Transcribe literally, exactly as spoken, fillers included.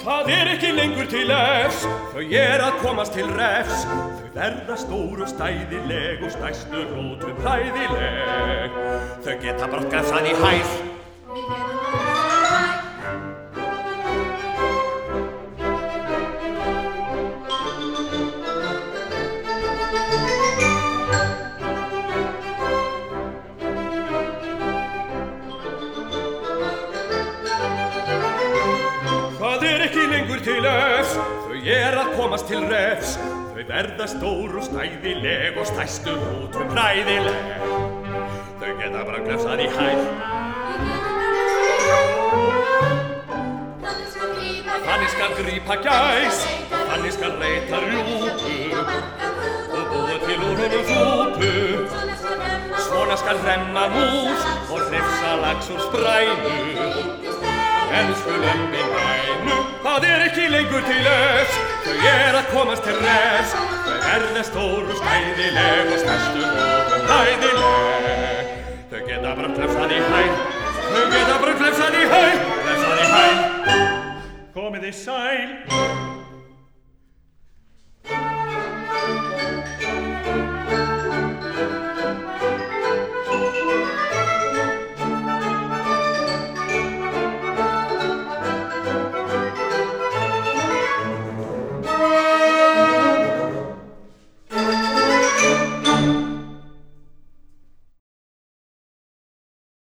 Það er ekki lengur til efs, þau er að komast til refs. Þau verða stór og stæðileg og stærstu rótum hræðileg. Þau geta brátt grafsað í hæð. Til öfs, þau er að komast til refs. Þau verða stór og stæðileg og stærstu rótum hræðileg. Þau geta bara glefsað í hæð. Þannig skal grípa gæs, þannig skal reyta rjúpu og búa til úr honum súpu. Svona skal hremma mús og hrifsa lax úr sprænu. Elsku lömbin vænu, það er ekki lengur til öfs. Þau er að komast til refs. Þau verða stór og stæðileg og stærstu rótum hræðileg. Þau geta bara glefsað í hæð. Þau geta bara glefsað í hæð. Glefsað í hæð. Komið þið sæl.